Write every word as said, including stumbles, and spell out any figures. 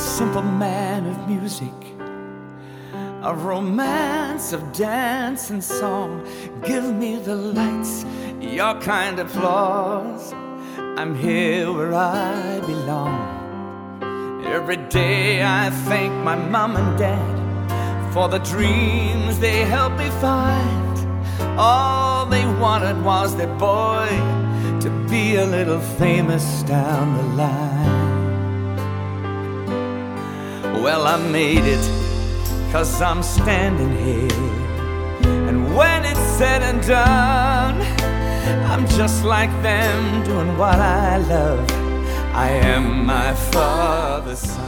simple man of music, a romance of dance and song. Give me the lights, your kind applause. I'm here where I belong. Every day I thank my mom and dad for the dreams they helped me find. All they wanted was their boy to be a little famous down the line. Well, I made it, 'cause I'm standing here. And when it's said and done, I'm just like them, doing what I love. I am my father's son.